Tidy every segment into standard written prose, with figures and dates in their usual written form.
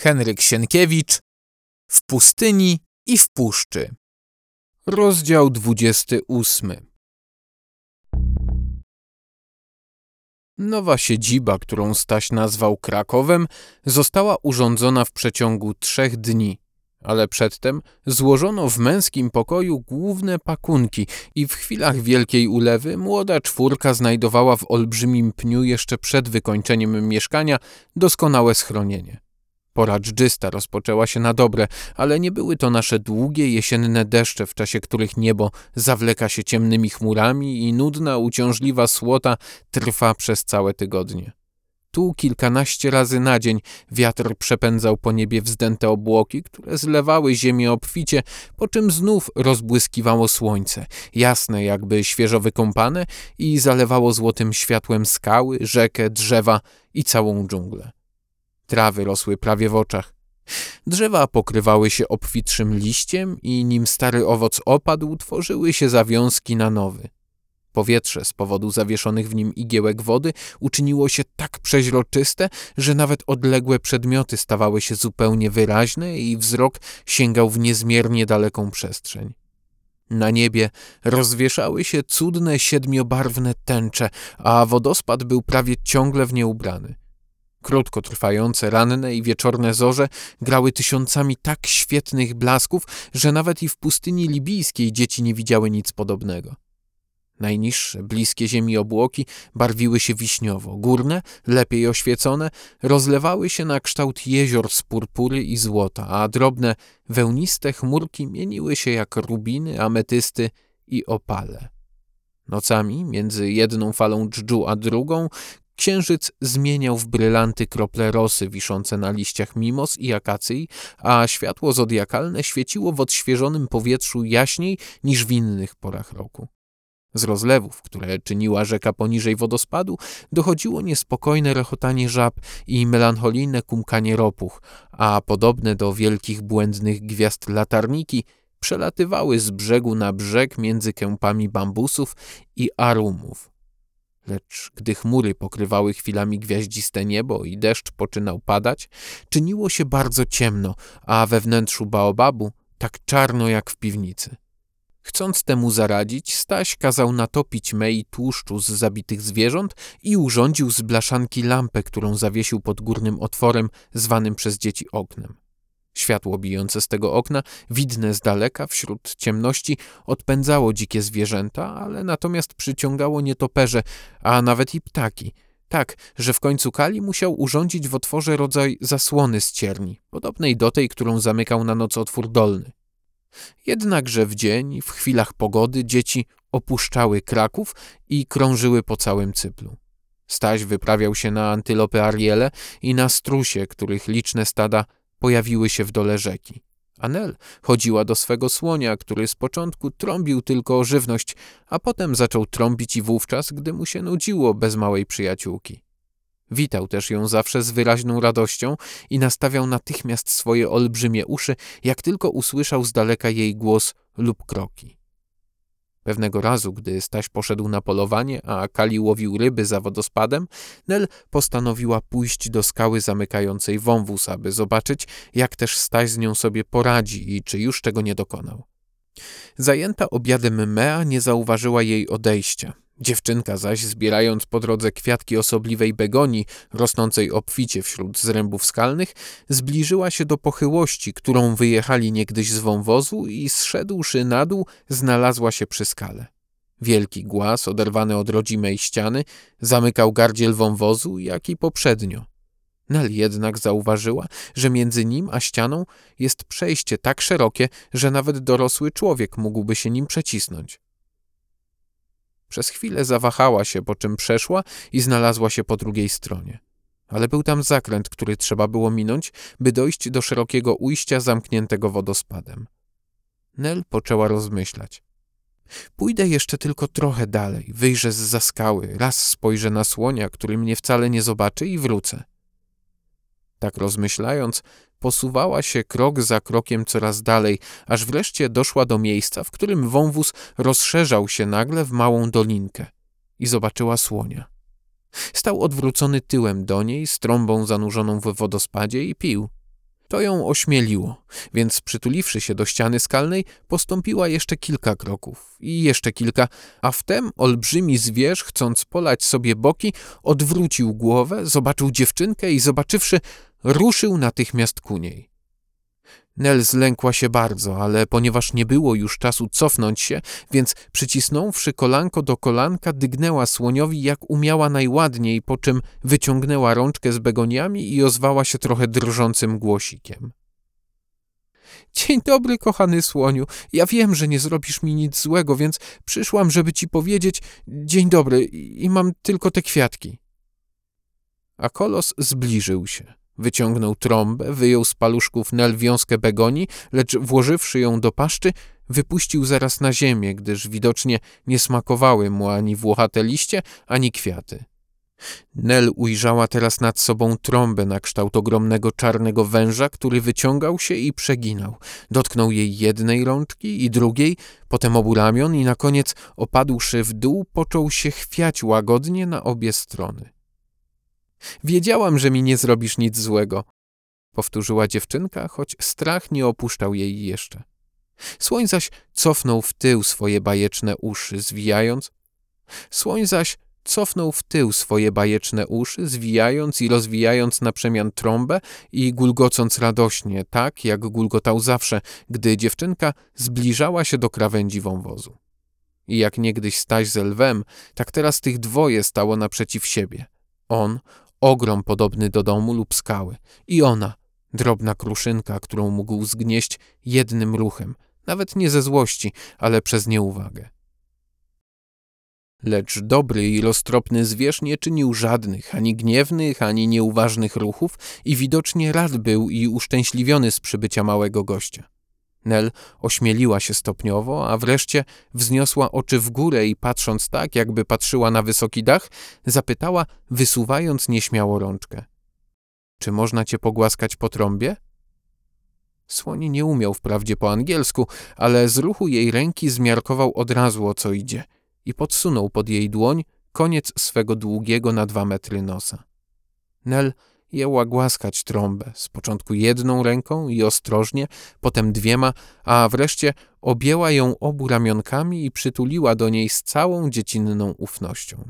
Henryk Sienkiewicz w pustyni i w puszczy. Rozdział 28. Nowa siedziba, którą Staś nazwał Krakowem, została urządzona w przeciągu 3 dni, ale przedtem złożono w męskim pokoju główne pakunki i w chwilach wielkiej ulewy młoda czwórka znajdowała w olbrzymim pniu jeszcze przed wykończeniem mieszkania doskonałe schronienie. Pora dżdżysta rozpoczęła się na dobre, ale nie były to nasze długie jesienne deszcze, w czasie których niebo zawleka się ciemnymi chmurami i nudna, uciążliwa słota trwa przez całe tygodnie. Tu kilkanaście razy na dzień wiatr przepędzał po niebie wzdęte obłoki, które zlewały ziemię obficie, po czym znów rozbłyskiwało słońce, jasne jakby świeżo wykąpane i zalewało złotym światłem skały, rzekę, drzewa i całą dżunglę. Trawy rosły prawie w oczach. Drzewa pokrywały się obfitszym liściem i nim stary owoc opadł, tworzyły się zawiązki na nowy. Powietrze z powodu zawieszonych w nim igiełek wody uczyniło się tak przeźroczyste, że nawet odległe przedmioty stawały się zupełnie wyraźne i wzrok sięgał w niezmiernie daleką przestrzeń. Na niebie rozwieszały się cudne siedmiobarwne tęcze, a wodospad był prawie ciągle w nie ubrany. Krótko trwające ranne i wieczorne zorze grały tysiącami tak świetnych blasków, że nawet i w pustyni libijskiej dzieci nie widziały nic podobnego. Najniższe, bliskie ziemi obłoki barwiły się wiśniowo, górne, lepiej oświecone, rozlewały się na kształt jezior z purpury i złota, a drobne, wełniste chmurki mieniły się jak rubiny, ametysty i opale. Nocami, między jedną falą dżdżu a drugą, księżyc zmieniał w brylanty krople rosy wiszące na liściach mimos i akacji, a światło zodiakalne świeciło w odświeżonym powietrzu jaśniej niż w innych porach roku. Z rozlewów, które czyniła rzeka poniżej wodospadu, dochodziło niespokojne rechotanie żab i melancholijne kumkanie ropuch, a podobne do wielkich błędnych gwiazd latarniki przelatywały z brzegu na brzeg między kępami bambusów i arumów. Lecz gdy chmury pokrywały chwilami gwiaździste niebo i deszcz poczynał padać, czyniło się bardzo ciemno, a we wnętrzu baobabu tak czarno jak w piwnicy. Chcąc temu zaradzić, Staś kazał natopić mej tłuszczu z zabitych zwierząt i urządził z blaszanki lampę, którą zawiesił pod górnym otworem zwanym przez dzieci oknem. Światło bijące z tego okna, widne z daleka wśród ciemności, odpędzało dzikie zwierzęta, ale natomiast przyciągało nietoperze, a nawet i ptaki, tak, że w końcu Kali musiał urządzić w otworze rodzaj zasłony z cierni, podobnej do tej, którą zamykał na noc otwór dolny. Jednakże w dzień, w chwilach pogody, dzieci opuszczały Kraków i krążyły po całym Cyplu. Staś wyprawiał się na antylopy Ariele i na strusie, których liczne stada pojawiły się w dole rzeki. A Nel chodziła do swego słonia, który z początku trąbił tylko o żywność, a potem zaczął trąbić i wówczas, gdy mu się nudziło bez małej przyjaciółki. Witał też ją zawsze z wyraźną radością i nastawiał natychmiast swoje olbrzymie uszy, jak tylko usłyszał z daleka jej głos lub kroki. Pewnego razu, gdy Staś poszedł na polowanie, a Kali łowił ryby za wodospadem, Nel postanowiła pójść do skały zamykającej wąwóz, aby zobaczyć, jak też Staś z nią sobie poradzi i czy już czego nie dokonał. Zajęta obiadem Mea nie zauważyła jej odejścia. Dziewczynka zaś, zbierając po drodze kwiatki osobliwej begonii, rosnącej obficie wśród zrębów skalnych, zbliżyła się do pochyłości, którą wyjechali niegdyś z wąwozu i zszedłszy na dół, znalazła się przy skale. Wielki głaz, oderwany od rodzimej ściany, zamykał gardziel wąwozu, jak i poprzednio. Nel jednak zauważyła, że między nim a ścianą jest przejście tak szerokie, że nawet dorosły człowiek mógłby się nim przecisnąć. Przez chwilę zawahała się, po czym przeszła i znalazła się po drugiej stronie. Ale był tam zakręt, który trzeba było minąć, by dojść do szerokiego ujścia zamkniętego wodospadem. Nel poczęła rozmyślać. Pójdę jeszcze tylko trochę dalej, wyjrzę zza skały, raz spojrzę na słonia, który mnie wcale nie zobaczy i wrócę. Tak rozmyślając, posuwała się krok za krokiem coraz dalej, aż wreszcie doszła do miejsca, w którym wąwóz rozszerzał się nagle w małą dolinkę i zobaczyła słonia. Stał odwrócony tyłem do niej, z trąbą zanurzoną w wodospadzie i pił. To ją ośmieliło, więc przytuliwszy się do ściany skalnej, postąpiła jeszcze kilka kroków i jeszcze kilka, a wtem olbrzymi zwierz, chcąc polać sobie boki, odwrócił głowę, zobaczył dziewczynkę i zobaczywszy, ruszył natychmiast ku niej. Nel zlękła się bardzo, ale ponieważ nie było już czasu cofnąć się, więc przycisnąwszy kolanko do kolanka, dygnęła słoniowi jak umiała najładniej, po czym wyciągnęła rączkę z begoniami i ozwała się trochę drżącym głosikiem. Dzień dobry, kochany słoniu. Ja wiem, że nie zrobisz mi nic złego, więc przyszłam, żeby ci powiedzieć dzień dobry i mam tylko te kwiatki. A kolos zbliżył się. Wyciągnął trąbę, wyjął z paluszków Nel wiązkę begonii, lecz włożywszy ją do paszczy, wypuścił zaraz na ziemię, gdyż widocznie nie smakowały mu ani włochate liście, ani kwiaty. Nel ujrzała teraz nad sobą trąbę na kształt ogromnego czarnego węża, który wyciągał się i przeginał. Dotknął jej jednej rączki i drugiej, potem obu ramion i na koniec, opadłszy w dół, począł się chwiać łagodnie na obie strony. Wiedziałam, że mi nie zrobisz nic złego, powtórzyła dziewczynka, choć strach nie opuszczał jej jeszcze. Słoń zaś cofnął w tył swoje bajeczne uszy, zwijając i rozwijając na przemian trąbę i gulgocąc radośnie, tak jak gulgotał zawsze, gdy dziewczynka zbliżała się do krawędzi wąwozu. I jak niegdyś Staś z lwem, tak teraz tych dwoje stało naprzeciw siebie. On, ogrom podobny do domu lub skały, i ona, drobna kruszynka, którą mógł zgnieść jednym ruchem, nawet nie ze złości, ale przez nieuwagę. Lecz dobry i roztropny zwierz nie czynił żadnych, ani gniewnych, ani nieuważnych ruchów i widocznie rad był i uszczęśliwiony z przybycia małego gościa. Nel ośmieliła się stopniowo, a wreszcie wzniosła oczy w górę i patrząc tak, jakby patrzyła na wysoki dach, zapytała, wysuwając nieśmiało rączkę. Czy można cię pogłaskać po trąbie? Słoń nie umiał wprawdzie po angielsku, ale z ruchu jej ręki zmiarkował od razu, o co idzie i podsunął pod jej dłoń koniec swego długiego na 2 metry nosa. Nel jęła głaskać trąbę, z początku jedną ręką i ostrożnie, potem 2, a wreszcie objęła ją obu ramionkami i przytuliła do niej z całą dziecinną ufnością.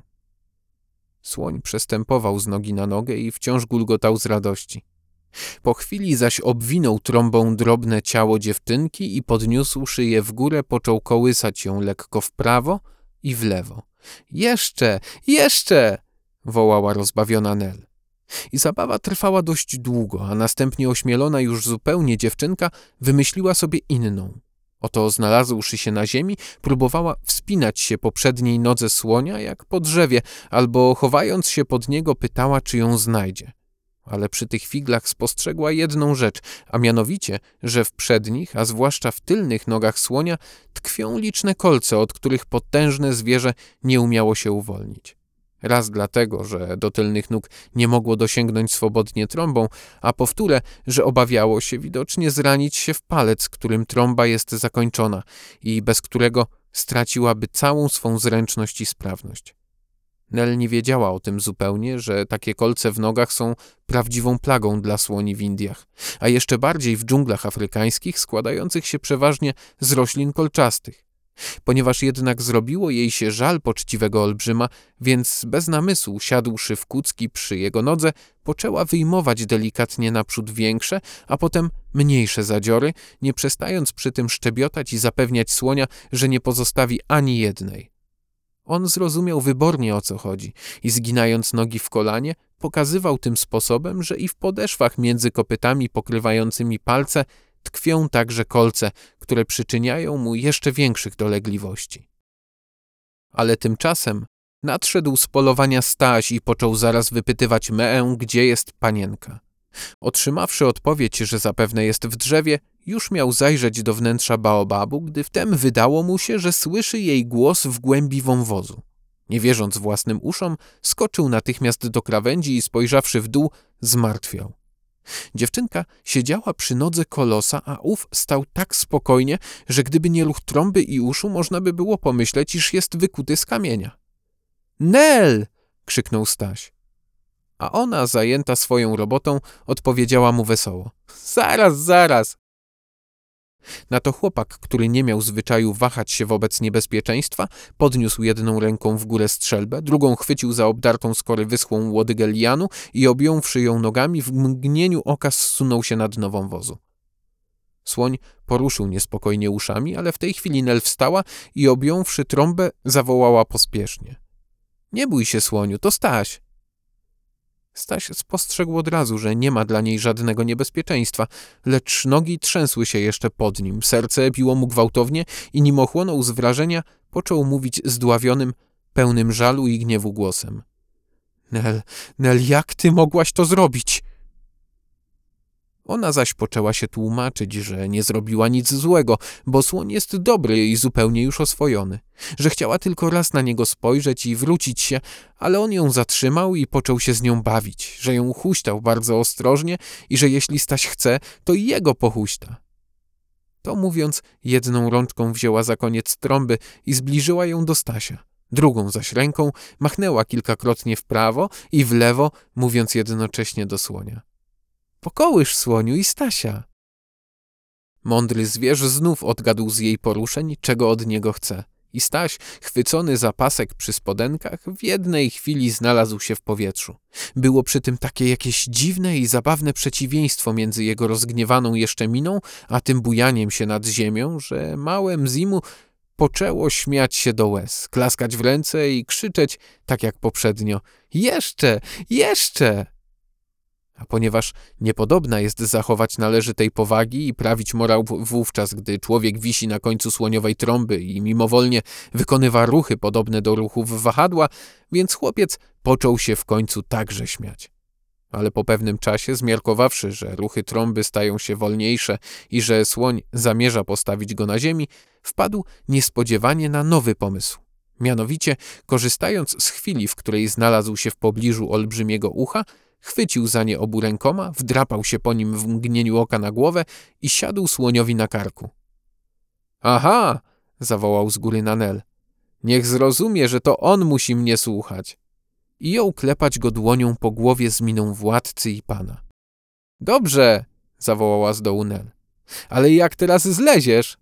Słoń przestępował z nogi na nogę i wciąż gulgotał z radości. Po chwili zaś obwinął trąbą drobne ciało dziewczynki i podniósłszy je w górę, począł kołysać ją lekko w prawo i w lewo. Jeszcze! Jeszcze! wołała rozbawiona Nel. I zabawa trwała dość długo, a następnie ośmielona już zupełnie dziewczynka wymyśliła sobie inną. Oto znalazłszy się na ziemi, próbowała wspinać się po przedniej nodze słonia jak po drzewie, albo chowając się pod niego pytała, czy ją znajdzie. Ale przy tych figlach spostrzegła jedną rzecz, a mianowicie, że w przednich, a zwłaszcza w tylnych nogach słonia tkwią liczne kolce, od których potężne zwierzę nie umiało się uwolnić. Raz dlatego, że do tylnych nóg nie mogło dosięgnąć swobodnie trąbą, a powtóre, że obawiało się widocznie zranić się w palec, którym trąba jest zakończona i bez którego straciłaby całą swą zręczność i sprawność. Nel nie wiedziała o tym zupełnie, że takie kolce w nogach są prawdziwą plagą dla słoni w Indiach, a jeszcze bardziej w dżunglach afrykańskich składających się przeważnie z roślin kolczastych. Ponieważ jednak zrobiło jej się żal poczciwego olbrzyma, więc bez namysłu, siadłszy w kucki przy jego nodze, poczęła wyjmować delikatnie naprzód większe, a potem mniejsze zadziory, nie przestając przy tym szczebiotać i zapewniać słonia, że nie pozostawi ani jednej. On zrozumiał wybornie, o co chodzi i zginając nogi w kolanie, pokazywał tym sposobem, że i w podeszwach między kopytami pokrywającymi palce tkwią także kolce, które przyczyniają mu jeszcze większych dolegliwości. Ale tymczasem nadszedł z polowania Staś i począł zaraz wypytywać Meę, gdzie jest panienka. Otrzymawszy odpowiedź, że zapewne jest w drzewie, już miał zajrzeć do wnętrza baobabu, gdy wtem wydało mu się, że słyszy jej głos w głębi wąwozu. Nie wierząc własnym uszom, skoczył natychmiast do krawędzi i spojrzawszy w dół, zmartwiał. Dziewczynka siedziała przy nodze kolosa, a ów stał tak spokojnie, że gdyby nie ruch trąby i uszu, można by było pomyśleć, iż jest wykuty z kamienia. – Nel! – krzyknął Staś. a ona, zajęta swoją robotą, odpowiedziała mu wesoło: Zaraz, zaraz! Na to chłopak, który nie miał zwyczaju wahać się wobec niebezpieczeństwa, podniósł jedną ręką w górę strzelbę, drugą chwycił za obdartą z kory wyschłą łodygę lianu i objąwszy ją nogami, w mgnieniu oka zsunął się na dno wąwozu. Słoń poruszył niespokojnie uszami, ale w tej chwili Nel wstała i objąwszy trąbę, zawołała pospiesznie: Nie bój się, słoniu, to Staś. Staś spostrzegł od razu, że nie ma dla niej żadnego niebezpieczeństwa, lecz nogi trzęsły się jeszcze pod nim, serce biło mu gwałtownie i nim ochłonął z wrażenia, począł mówić zdławionym, pełnym żalu i gniewu głosem: Nel, jak ty mogłaś to zrobić? Ona zaś poczęła się tłumaczyć, że nie zrobiła nic złego, bo słoń jest dobry i zupełnie już oswojony, że chciała tylko raz na niego spojrzeć i wrócić się, ale on ją zatrzymał i począł się z nią bawić, że ją huśtał bardzo ostrożnie i że jeśli Staś chce, to i jego pohuśta. To mówiąc, jedną rączką wzięła za koniec trąby i zbliżyła ją do Stasia. Drugą zaś ręką machnęła kilkakrotnie w prawo i w lewo, mówiąc jednocześnie do słonia: Pokołysz, słoniu, i Stasia. Mądry zwierz znów odgadł z jej poruszeń, czego od niego chce. I Staś, chwycony za pasek przy spodenkach, w jednej chwili znalazł się w powietrzu. Było przy tym takie jakieś dziwne i zabawne przeciwieństwo między jego rozgniewaną jeszcze miną, a tym bujaniem się nad ziemią, że małe Mzimu poczęło śmiać się do łez, klaskać w ręce i krzyczeć, tak jak poprzednio: Jeszcze! Jeszcze! A ponieważ niepodobna jest zachować należytej powagi i prawić morał wówczas, gdy człowiek wisi na końcu słoniowej trąby i mimowolnie wykonywa ruchy podobne do ruchów wahadła, więc chłopiec począł się w końcu także śmiać. Ale po pewnym czasie, zmiarkowawszy, że ruchy trąby stają się wolniejsze i że słoń zamierza postawić go na ziemi, wpadł niespodziewanie na nowy pomysł. Mianowicie, korzystając z chwili, w której znalazł się w pobliżu olbrzymiego ucha, chwycił za nie obu rękoma, wdrapał się po nim w mgnieniu oka na głowę i siadł słoniowi na karku. Aha! Zawołał z góry na Nel. Niech zrozumie, że to on musi mnie słuchać. I jął klepać go dłonią po głowie z miną władcy i pana. Dobrze! Zawołała z dołu Nel. Ale jak teraz zleziesz?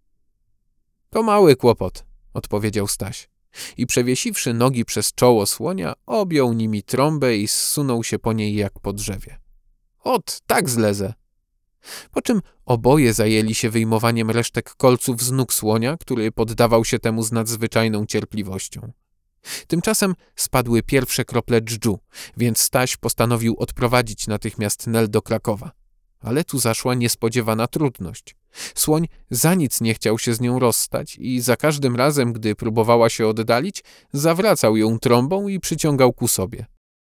To mały kłopot, odpowiedział Staś. I przewiesiwszy nogi przez czoło słonia, objął nimi trąbę i zsunął się po niej jak po drzewie. Ot, tak zlezę. Po czym oboje zajęli się wyjmowaniem resztek kolców z nóg słonia, który poddawał się temu z nadzwyczajną cierpliwością. Tymczasem spadły pierwsze krople dżdżu, więc Staś postanowił odprowadzić natychmiast Nel do Krakowa. Ale tu zaszła niespodziewana trudność. Słoń za nic nie chciał się z nią rozstać i za każdym razem, gdy próbowała się oddalić, zawracał ją trąbą i przyciągał ku sobie.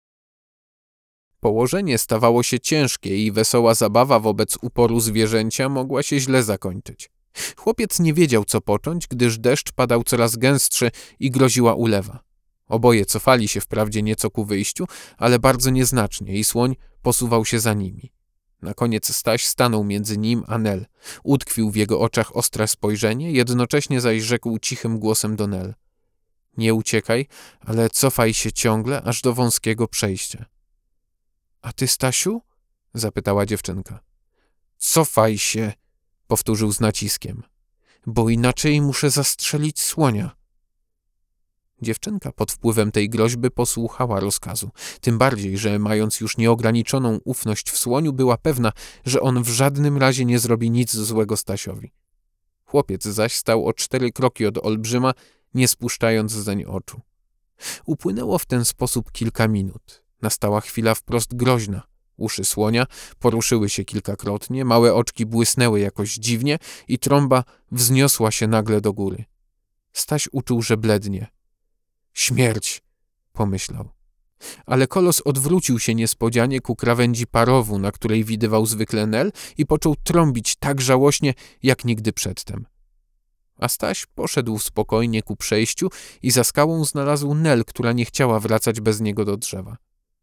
Położenie stawało się ciężkie i wesoła zabawa wobec uporu zwierzęcia mogła się źle zakończyć. Chłopiec nie wiedział, co począć, gdyż deszcz padał coraz gęstszy i groziła ulewa. Oboje cofali się wprawdzie nieco ku wyjściu, ale bardzo nieznacznie i słoń posuwał się za nimi. Na koniec Staś stanął między nim a Nel. Utkwił w jego oczach ostre spojrzenie, jednocześnie zaś rzekł cichym głosem do Nel: Nie uciekaj, ale cofaj się ciągle, aż do wąskiego przejścia. A ty, Stasiu? Zapytała dziewczynka. Cofaj się, powtórzył z naciskiem, bo inaczej muszę zastrzelić słonia. Dziewczynka pod wpływem tej groźby posłuchała rozkazu, tym bardziej, że mając już nieograniczoną ufność w słoniu, była pewna, że on w żadnym razie nie zrobi nic złego Stasiowi. Chłopiec zaś stał o 4 kroki od olbrzyma, nie spuszczając zeń oczu. Upłynęło w ten sposób kilka minut. Nastała chwila wprost groźna. Uszy słonia poruszyły się kilkakrotnie, małe oczki błysnęły jakoś dziwnie i trąba wzniosła się nagle do góry. Staś uczuł, że blednie. Śmierć, pomyślał. Ale kolos odwrócił się niespodzianie ku krawędzi parowu, na której widywał zwykle Nel, i począł trąbić tak żałośnie, jak nigdy przedtem. A Staś poszedł spokojnie ku przejściu i za skałą znalazł Nel, która nie chciała wracać bez niego do drzewa.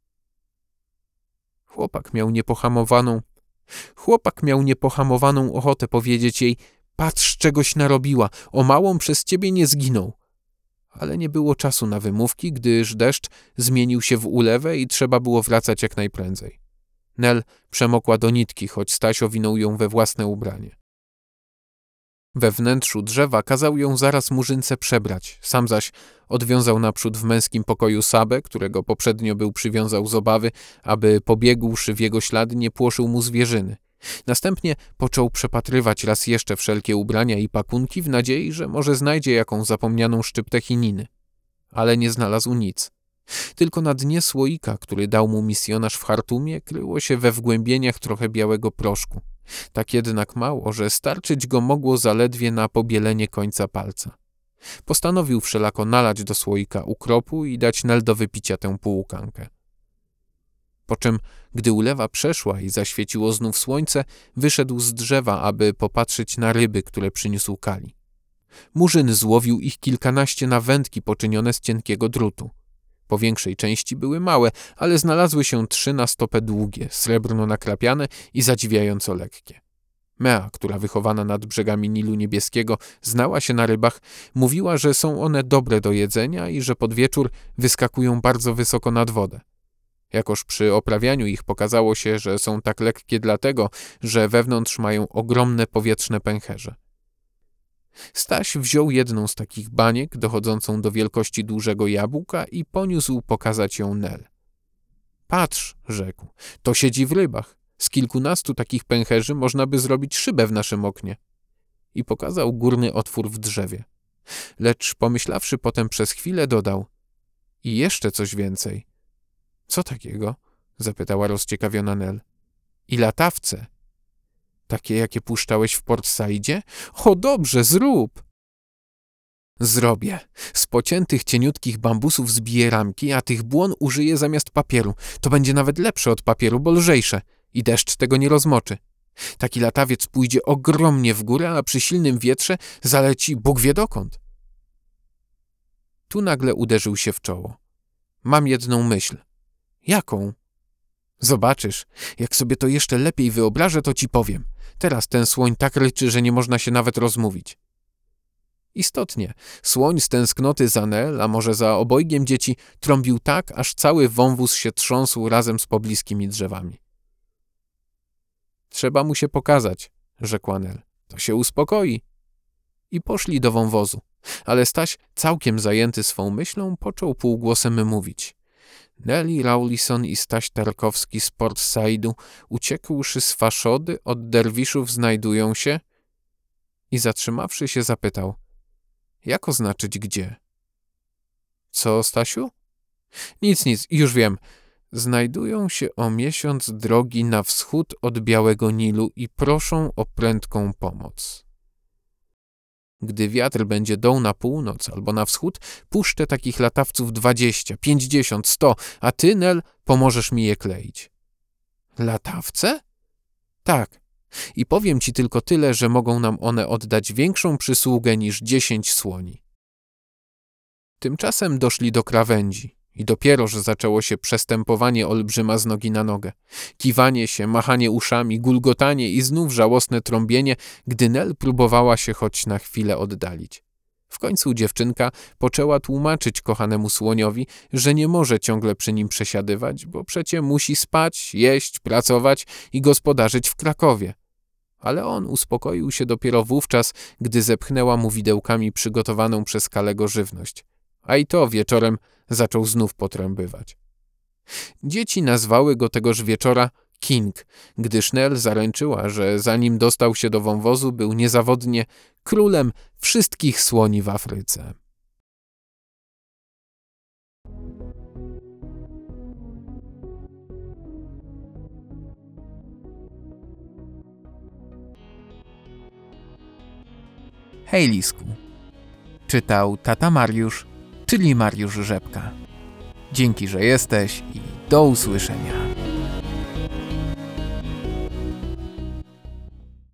Chłopak miał niepohamowaną ochotę powiedzieć jej: patrz, czegoś narobiła, o małą przez ciebie nie zginął. ale nie było czasu na wymówki, gdyż deszcz zmienił się w ulewę i trzeba było wracać jak najprędzej. Nel przemokła do nitki, choć Staś owinął ją we własne ubranie. We wnętrzu drzewa kazał ją zaraz Murzynce przebrać, sam zaś odwiązał naprzód w męskim pokoju Sabę, którego poprzednio był przywiązał z obawy, aby pobiegłszy w jego ślady nie płoszył mu zwierzyny. Następnie począł przepatrywać raz jeszcze wszelkie ubrania i pakunki w nadziei, że może znajdzie jaką zapomnianą szczyptę chininy. Ale nie znalazł nic. Tylko na dnie słoika, który dał mu misjonarz w Chartumie, kryło się we wgłębieniach trochę białego proszku. Tak jednak mało, że starczyć go mogło zaledwie na pobielenie końca palca. Postanowił wszelako nalać do słoika ukropu i dać Nel do wypicia tę półkankę. Po czym, gdy ulewa przeszła i zaświeciło znów słońce, wyszedł z drzewa, aby popatrzeć na ryby, które przyniósł Kali. Murzyn złowił ich kilkanaście na wędki poczynione z cienkiego drutu. Po większej części były małe, ale znalazły się 3 na stopę długie, srebrno nakrapiane i zadziwiająco lekkie. Mea, która wychowana nad brzegami Nilu Niebieskiego znała się na rybach, mówiła, że są one dobre do jedzenia i że pod wieczór wyskakują bardzo wysoko nad wodę. Jakoż przy oprawianiu ich pokazało się, że są tak lekkie dlatego, że wewnątrz mają ogromne powietrzne pęcherze. Staś wziął jedną z takich baniek, dochodzącą do wielkości dużego jabłka i poniósł pokazać ją Nel. Patrz, rzekł, to siedzi w rybach. Z kilkunastu takich pęcherzy można by zrobić szybę w naszym oknie. I pokazał górny otwór w drzewie. Lecz pomyślawszy potem przez chwilę dodał. I jeszcze coś więcej. Co takiego? Zapytała rozciekawiona Nel. I latawce. Takie, jakie puszczałeś w Port Saidzie? O, dobrze, zrób! Zrobię. Z pociętych cieniutkich bambusów zbiję ramki, a tych błon użyję zamiast papieru. To będzie nawet lepsze od papieru, bo lżejsze. I deszcz tego nie rozmoczy. Taki latawiec pójdzie ogromnie w górę, a przy silnym wietrze zaleci Bóg wie dokąd. Tu nagle uderzył się w czoło. Mam jedną myśl. Jaką? Zobaczysz, jak sobie to jeszcze lepiej wyobrażę, to ci powiem. Teraz ten słoń tak ryczy, że nie można się nawet rozmówić. Istotnie, słoń z tęsknoty za Nel, a może za obojgiem dzieci, trąbił tak, aż cały wąwóz się trząsł razem z pobliskimi drzewami. Trzeba mu się pokazać, rzekła Nel. To się uspokoi. I poszli do wąwozu, ale Staś, całkiem zajęty swą myślą, począł półgłosem mówić. Nelly Rawlison i Staś Tarkowski z Port Saidu, uciekłszy z Faszody, od derwiszów znajdują się? I zatrzymawszy się, zapytał. Jak oznaczyć gdzie? Co, Stasiu? Nic, już wiem. Znajdują się o miesiąc drogi na wschód od Białego Nilu i proszą o prędką pomoc. Gdy wiatr będzie dął na północ albo na wschód, puszczę takich latawców 20, 50, 100, a ty, Nel, pomożesz mi je kleić. Latawce? Tak. I powiem ci tylko tyle, że mogą nam one oddać większą przysługę niż 10 słoni. Tymczasem doszli do krawędzi i dopiero, że zaczęło się przestępowanie olbrzyma z nogi na nogę. Kiwanie się, machanie uszami, gulgotanie i znów żałosne trąbienie, gdy Nel próbowała się choć na chwilę oddalić. W końcu dziewczynka poczęła tłumaczyć kochanemu słoniowi, że nie może ciągle przy nim przesiadywać, bo przecie musi spać, jeść, pracować i gospodarzyć w Krakowie. Ale on uspokoił się dopiero wówczas, gdy zepchnęła mu widełkami przygotowaną przez Kalego żywność. A i to wieczorem zaczął znów potrębywać. Dzieci nazwały go tegoż wieczora King, gdyż Nel zaręczyła, że zanim dostał się do wąwozu, był niezawodnie królem wszystkich słoni w Afryce. Hej, Lisku. Czytał tata Mariusz, czyli Mariusz Rzepka. Dzięki, że jesteś i do usłyszenia.